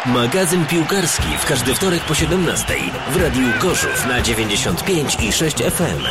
Magazyn piłkarski w każdy wtorek po 17:00 w Radiu Gorzów na 95,6 FM.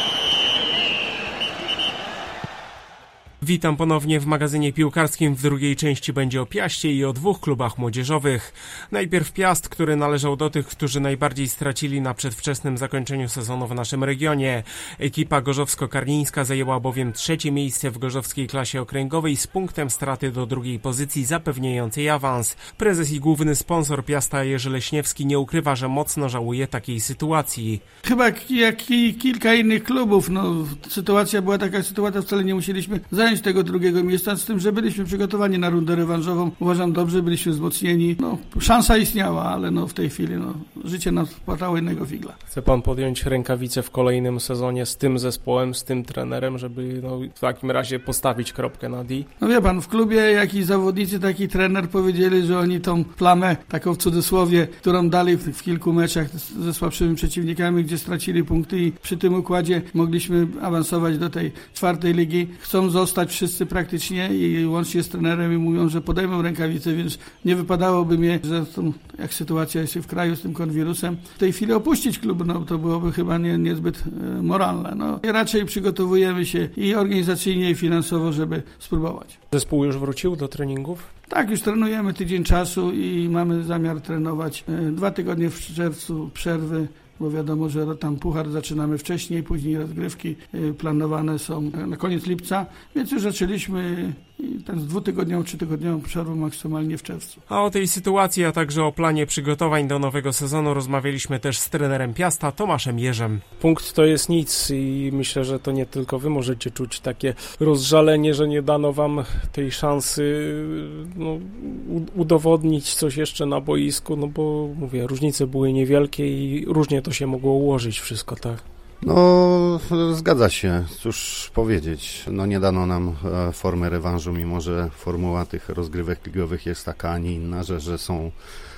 Witam ponownie w magazynie piłkarskim. W drugiej części będzie o Piaście i o dwóch klubach młodzieżowych. Najpierw Piast, który należał do tych, którzy najbardziej stracili na przedwczesnym zakończeniu sezonu w naszym regionie. Ekipa gorzowsko-karlińska zajęła bowiem 3. miejsce w gorzowskiej klasie okręgowej z punktem straty do drugiej pozycji zapewniającej awans. Prezes i główny sponsor Piasta Jerzy Leśniewski nie ukrywa, że mocno żałuje takiej sytuacji. Chyba jak i kilka innych klubów, sytuacja była taka, wcale nie musieliśmy zająć tego drugiego miejsca, z tym, że byliśmy przygotowani na rundę rewanżową. Uważam dobrze, byliśmy wzmocnieni. Szansa istniała, ale w tej chwili życie nas wpłatało innego figla. Chce pan podjąć rękawice w kolejnym sezonie z tym zespołem, z tym trenerem, żeby w takim razie postawić kropkę na D? Wie pan, w klubie jak i zawodnicy, tak i trener powiedzieli, że oni tą plamę, taką w cudzysłowie, którą dali w kilku meczach ze słabszymi przeciwnikami, gdzie stracili punkty i przy tym układzie mogliśmy awansować do tej 4. ligi. Chcą zostać wszyscy praktycznie i łącznie z trenerem i mówią, że podejmą rękawice, więc nie wypadałoby mnie, że jak sytuacja jest w kraju z tym koronawirusem, w tej chwili opuścić klub, to byłoby chyba niezbyt moralne. I raczej przygotowujemy się i organizacyjnie, i finansowo, żeby spróbować. Zespół już wrócił do treningów? Tak, już trenujemy tydzień czasu i mamy zamiar trenować 2 tygodnie w czerwcu przerwy, bo wiadomo, że tam puchar zaczynamy wcześniej, później rozgrywki planowane są na koniec lipca, więc już zaczęliśmy ten z 2-tygodniową, 3-tygodniową przerwą maksymalnie w czerwcu. A o tej sytuacji, a także o planie przygotowań do nowego sezonu rozmawialiśmy też z trenerem Piasta, Tomaszem Jerzem. Punkt to jest nic i myślę, że to nie tylko wy możecie czuć takie rozżalenie, że nie dano wam tej szansy udowodnić coś jeszcze na boisku, bo mówię, różnice były niewielkie i różnie to się mogło ułożyć wszystko, tak? Zgadza się. Cóż powiedzieć. Nie dano nam formy rewanżu, mimo że formuła tych rozgrywek ligowych jest taka, a nie inna, że są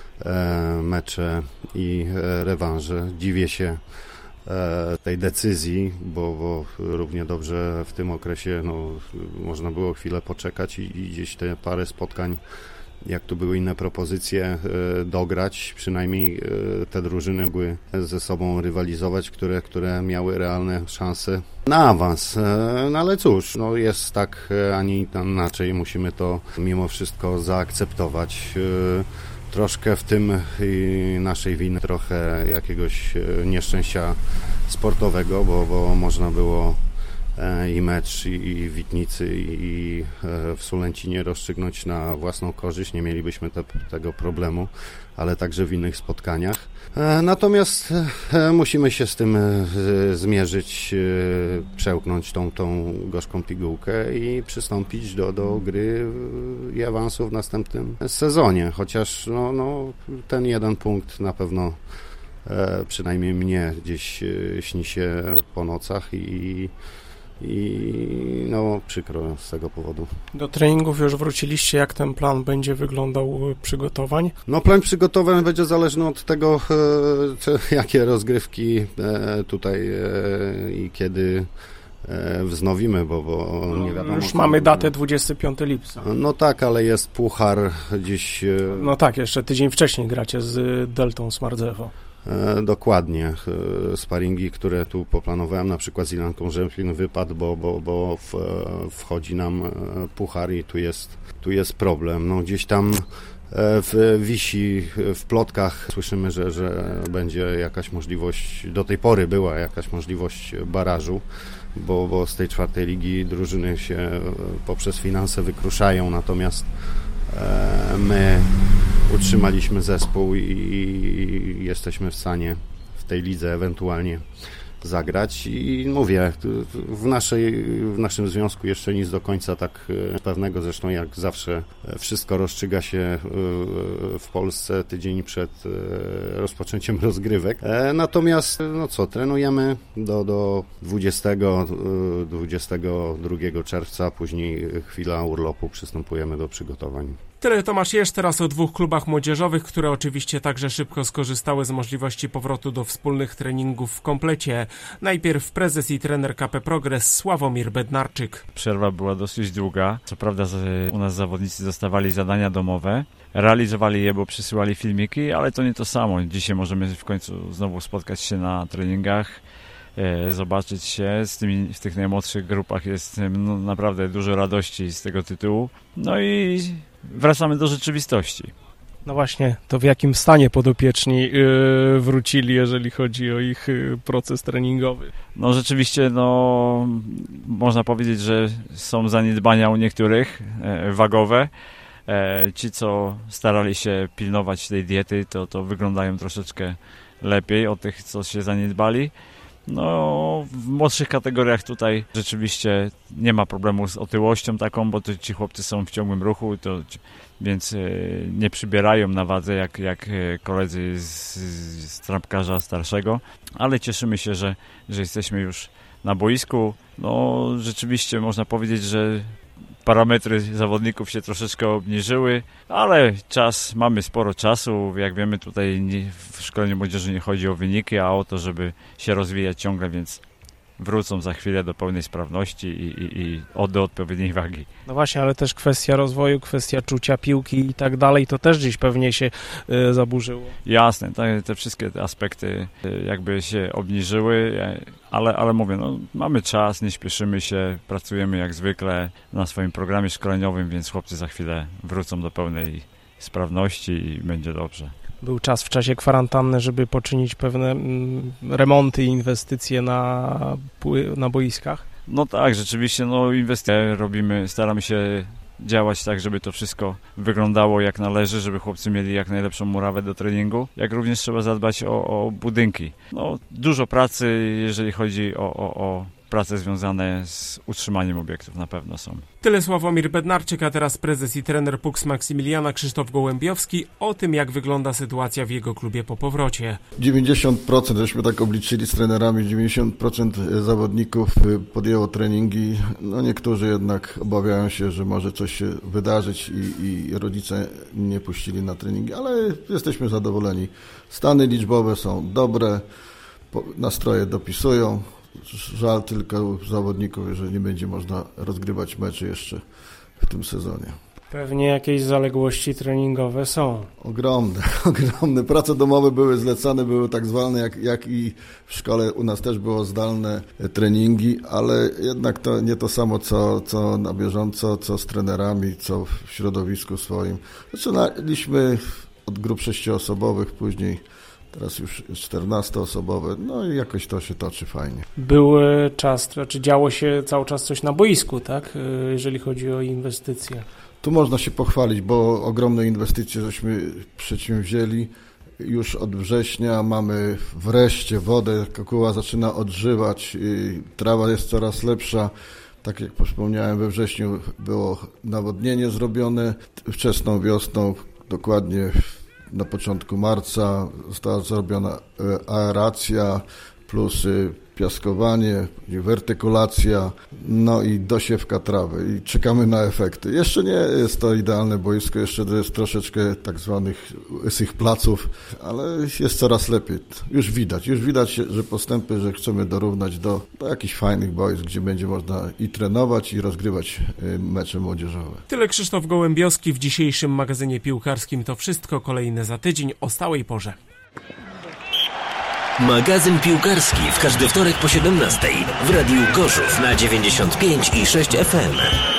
mecze i rewanże. Dziwię się tej decyzji, bo równie dobrze w tym okresie można było chwilę poczekać i gdzieś te parę spotkań, jak tu były inne propozycje, dograć. Przynajmniej te drużyny mogły ze sobą rywalizować, które miały realne szanse na awans. Ale cóż, jest tak, a nie inaczej. Musimy to mimo wszystko zaakceptować. Troszkę w tym naszej winy, trochę jakiegoś nieszczęścia sportowego, bo można było i mecz, i w Witnicy, i w Sulęcinie rozstrzygnąć na własną korzyść. Nie mielibyśmy tego problemu, ale także w innych spotkaniach. Natomiast musimy się z tym zmierzyć, przełknąć tą gorzką pigułkę i przystąpić do gry i awansu w następnym sezonie. Chociaż ten jeden punkt na pewno przynajmniej mnie gdzieś śni się po nocach i przykro z tego powodu. Do treningów już wróciliście. Jak ten plan będzie wyglądał przygotowań? Plan przygotowań będzie zależny od tego, jakie rozgrywki tutaj i kiedy wznowimy, bo nie wiadomo. Już mamy datę 25 lipca. Tak, ale jest puchar dziś. Tak, jeszcze tydzień wcześniej gracie z Deltą Smardzewo. Dokładnie. Sparingi, które tu poplanowałem, na przykład z Ilanką Rzemplin wypadł, bo wchodzi nam puchar i tu jest problem. Gdzieś tam wisi w plotkach. Słyszymy, że będzie jakaś możliwość, do tej pory była jakaś możliwość barażu, bo z tej 4. ligi drużyny się poprzez finanse wykruszają, natomiast my utrzymaliśmy zespół i jesteśmy w stanie w tej lidze ewentualnie zagrać i mówię, w naszym związku jeszcze nic do końca tak pewnego, zresztą jak zawsze wszystko rozstrzyga się w Polsce tydzień przed rozpoczęciem rozgrywek. Natomiast trenujemy do 22 czerwca, później chwila urlopu, przystępujemy do przygotowań. Tyle Tomasz Jerz, teraz o 2 klubach młodzieżowych, które oczywiście także szybko skorzystały z możliwości powrotu do wspólnych treningów w komplecie. Najpierw prezes i trener KP Progres Sławomir Bednarczyk. Przerwa była dosyć długa. Co prawda u nas zawodnicy dostawali zadania domowe, realizowali je, bo przysyłali filmiki, ale to nie to samo. Dzisiaj możemy w końcu znowu spotkać się na treningach, zobaczyć się w tych najmłodszych grupach. Jest naprawdę dużo radości z tego tytułu. No i wracamy do rzeczywistości. No właśnie, to w jakim stanie podopieczni wrócili, jeżeli chodzi o ich proces treningowy? No rzeczywiście, można powiedzieć, że są zaniedbania u niektórych wagowe. Ci, co starali się pilnować tej diety, to wyglądają troszeczkę lepiej od tych, co się zaniedbali. No, w młodszych kategoriach tutaj rzeczywiście nie ma problemu z otyłością taką, bo ci chłopcy są w ciągłym ruchu, więc nie przybierają na wadze jak koledzy z trampkarza starszego, ale cieszymy się, że jesteśmy już na boisku. No, rzeczywiście można powiedzieć, że parametry zawodników się troszeczkę obniżyły, ale mamy sporo czasu. Jak wiemy, tutaj w szkoleniu młodzieży nie chodzi o wyniki, a o to, żeby się rozwijać ciągle, więc wrócą za chwilę do pełnej sprawności i do odpowiedniej wagi. No właśnie, ale też kwestia rozwoju, kwestia czucia piłki i tak dalej, to też gdzieś pewnie się zaburzyło. Jasne, te wszystkie te aspekty jakby się obniżyły, ale mówię, mamy czas, nie śpieszymy się, pracujemy jak zwykle na swoim programie szkoleniowym, więc chłopcy za chwilę wrócą do pełnej sprawności i będzie dobrze. Był czas w czasie kwarantanny, żeby poczynić pewne remonty i inwestycje na boiskach? No tak, rzeczywiście, inwestycje robimy, staramy się działać tak, żeby to wszystko wyglądało jak należy, żeby chłopcy mieli jak najlepszą murawę do treningu, jak również trzeba zadbać o budynki. Dużo pracy, jeżeli chodzi o prace związane z utrzymaniem obiektów na pewno są. Tyle Sławomir Bednarczyk, a teraz prezes i trener Puks Maksymiliana Krzysztof Gołębiowski o tym, jak wygląda sytuacja w jego klubie po powrocie. 90%, żeśmy tak obliczyli z trenerami, 90% zawodników podjęło treningi. Niektórzy jednak obawiają się, że może coś się wydarzyć i rodzice nie puścili na treningi, ale jesteśmy zadowoleni. Stany liczbowe są dobre, nastroje dopisują. Żal tylko zawodników, że nie będzie można rozgrywać meczy jeszcze w tym sezonie. Pewnie jakieś zaległości treningowe są. Ogromne. Prace domowe były zlecane, były tak zwane, jak i w szkole u nas też było zdalne treningi, ale jednak to nie to samo, co na bieżąco, co z trenerami, co w środowisku swoim. Zaczynaliśmy od grup 6-osobowych, później teraz już 14-osobowe, i jakoś to się toczy fajnie. Był czas, działo się cały czas coś na boisku, tak? Jeżeli chodzi o inwestycje. Tu można się pochwalić, bo ogromne inwestycje żeśmy przedsięwzięli. Już od września mamy wreszcie wodę, Kokuła zaczyna odżywać, trawa jest coraz lepsza. Tak jak wspomniałem, we wrześniu było nawodnienie zrobione, wczesną wiosną, dokładnie na początku marca została zrobiona aeracja plus piaskowanie, wertykulacja, i dosiewka trawy i czekamy na efekty. Jeszcze nie jest to idealne boisko, jeszcze to jest troszeczkę tak zwanych łysych placów, ale jest coraz lepiej. Już widać, że postępy, że chcemy dorównać do jakichś fajnych boisk, gdzie będzie można i trenować, i rozgrywać mecze młodzieżowe. Tyle Krzysztof Gołębiowski w dzisiejszym magazynie piłkarskim. To wszystko, kolejne za tydzień o stałej porze. Magazyn piłkarski w każdy wtorek po 17:00 w Radiu Gorzów na 95,6 FM.